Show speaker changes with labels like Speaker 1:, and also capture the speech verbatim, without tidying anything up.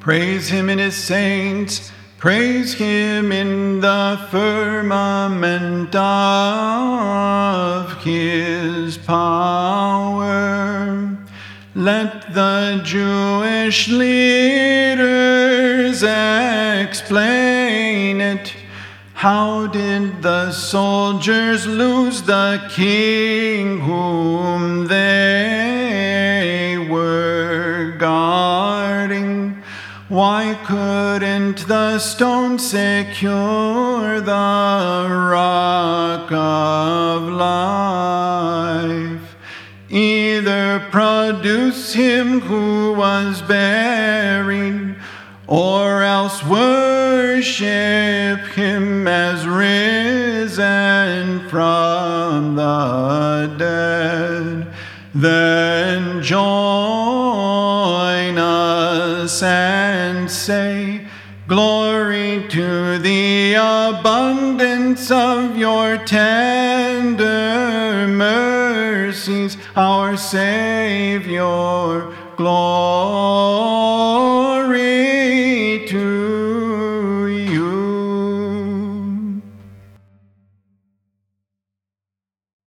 Speaker 1: Praise him in his saints, praise him in the firmament of his power. Let the Jewish leaders explain it. How did the soldiers lose the king whom they were guarding? Why couldn't the stone secure the rock of life? Either produce him who was buried, or else worship him as risen from the dead. Then join us and say, glory to the abundance of your tender mercies, our Savior. Glory to